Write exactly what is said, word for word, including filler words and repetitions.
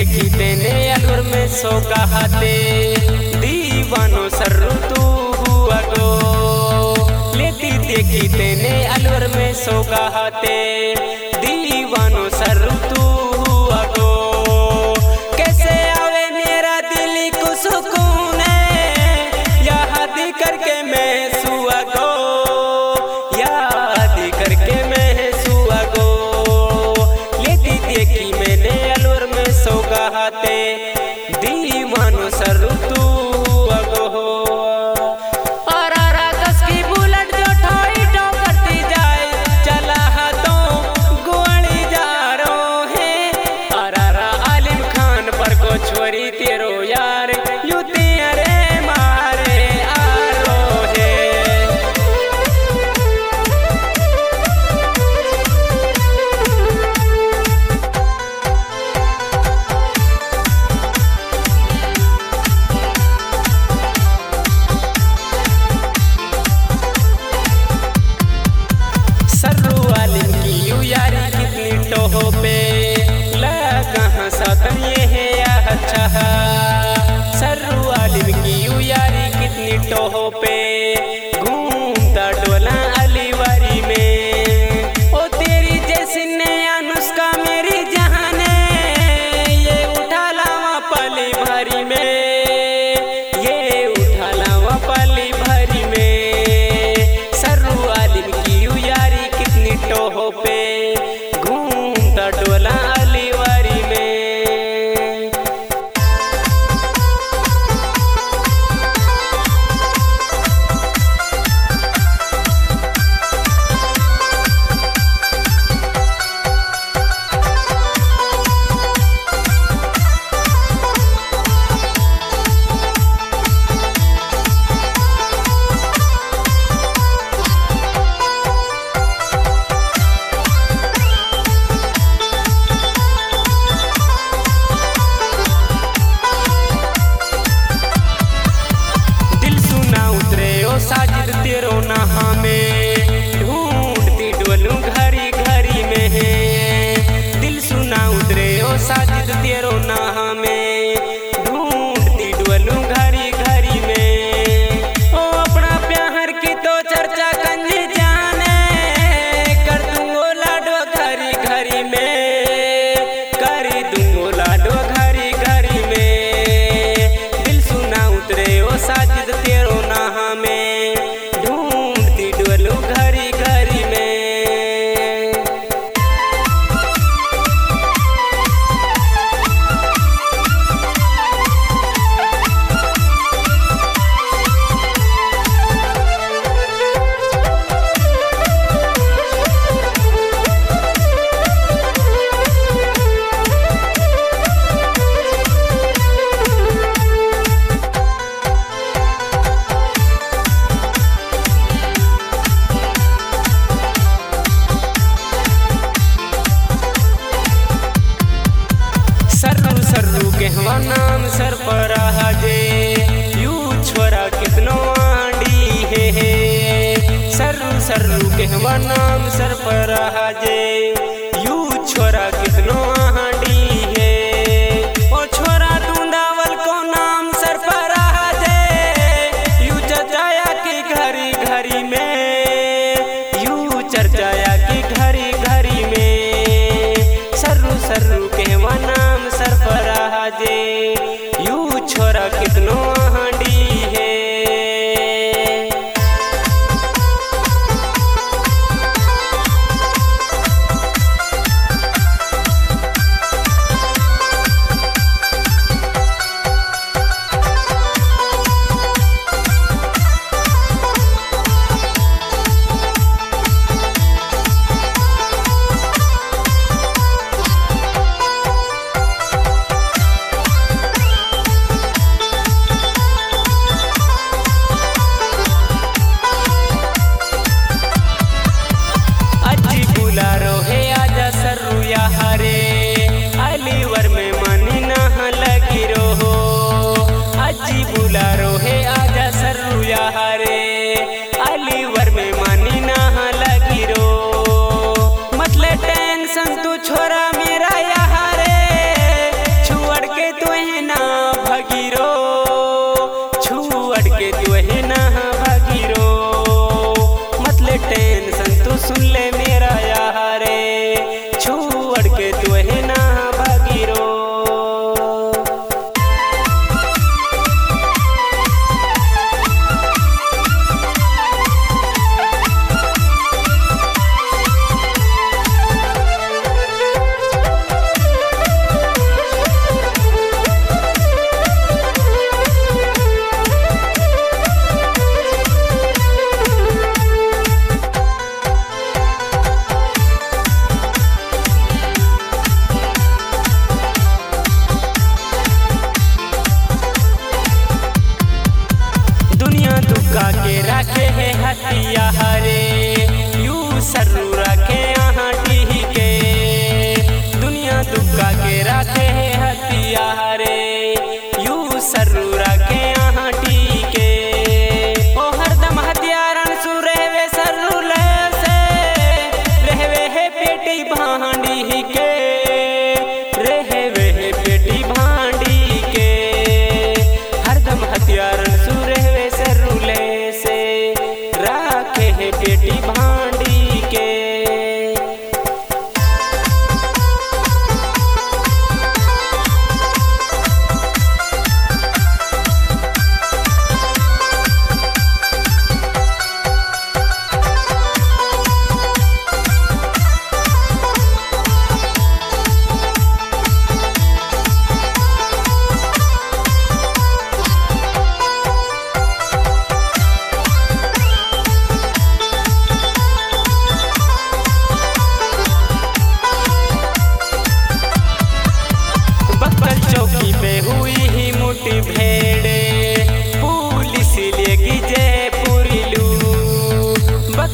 देखी तेने अलवर में सो कहते दीवानो सर्रू तू हुआ गो। लेती देखी तेने अलवर में सो कहते दीवानो सर्रू तू हुआ गो। कैसे आवे मेरा दिल को सुकून याद करके मैं सुआ गो, याद करके मैं सुआ गो। लेती देखी मैंने अलवर में सो कहते दीवानो सर्रू तू हुआ गो। और आकाश की बुलेट जो ठोई ठो करती जाए चला हाथों गोली जा रो है। और आलिम खान पर को छोरी तेरो यार यू तेरे मारे आ रो है। सर्रू आलिम की यू यारी कितनी टोहो पे लगा साथन ये है या अच्छा। सर्रू आलिम की यू यारी कितनी टोहो पे घूमता डोला अलीवारी में। ओ तेरी जैसी नया नुस्खा मेरी जहाने ये उठा लावा पली भरी में, ये उठा लावा पली भरी में। सर्रू आलिम की यू यारी कितनी टोहो पे घूमता डोला अलीवारी में। साजिद तेरो नहा में ढूंढती डोलू घरी घरी में है। दिल सुना उतरे ओ साजिद तेरो नहा में ढूंढती डोलू घरी घरी में। ओ अपना प्यार की तो चर्चा कंज जाने कर दूंगो लाडो घरी घरी में, कर दूंगो लाडो घरी घरी में। दिल सुना उतरे ओ साजिद तेरो नहा में ढूंढती डोलू घरी घरी में। सर्रू सर्रू कहवा नाम सर पर हाजे यू छोरा कितनो आंडी है, है। सर्रू सर्रू कहवा नाम सर पर हाजे यू छोरा कितनो आंडी है। ओ छोरा ढूंढावल को नाम सर पर हाजे यू चर्चाया की घरी घरी में, यू चर्चाया की घरी घरी में। सर्रू सर्रू कहवा नाम सर पर हाजे यू छोरा कितनो